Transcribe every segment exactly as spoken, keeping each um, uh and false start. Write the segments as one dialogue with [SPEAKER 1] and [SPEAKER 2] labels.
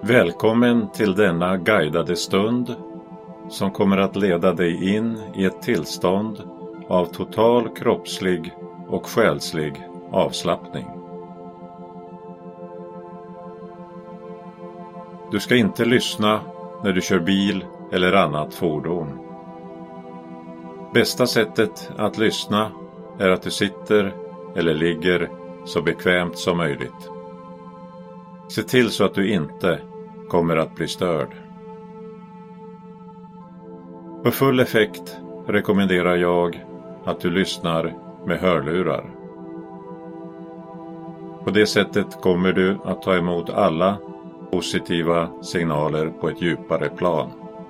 [SPEAKER 1] Välkommen till denna guidade stund som kommer att leda dig in i ett tillstånd av total kroppslig och själslig avslappning. Du ska inte lyssna när du kör bil eller annat fordon. Bästa sättet att lyssna är att du sitter eller ligger så bekvämt som möjligt. Se till så att du inte kommer att bli störd. För full effekt rekommenderar jag att du lyssnar med hörlurar. På det sättet kommer du att ta emot alla positiva signaler på ett djupare plan.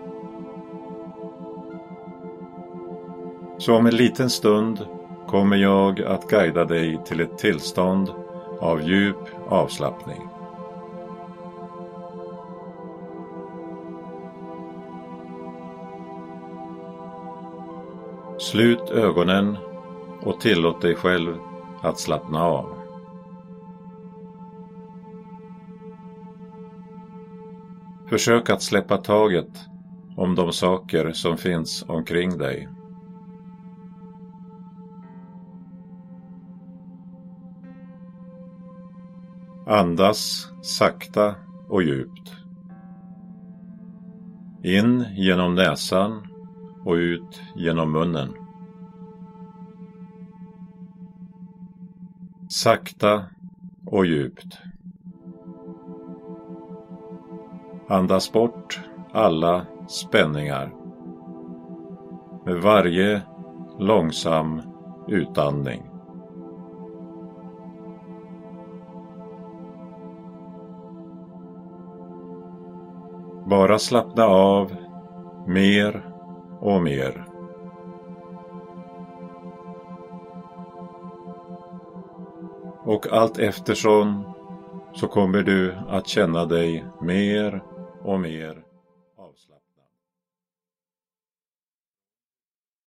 [SPEAKER 1] Så om en liten stund kommer jag att guida dig till ett tillstånd av djup avslappning. Slut ögonen och tillåt dig själv att slappna av. Försök att släppa taget om de saker som finns omkring dig. Andas sakta och djupt. In genom näsan och ut genom munnen. Sakta och djupt. Andas bort alla spänningar med varje långsam utandning. Bara slappna av mer och mer. Och allt eftersom så kommer du att känna dig mer och mer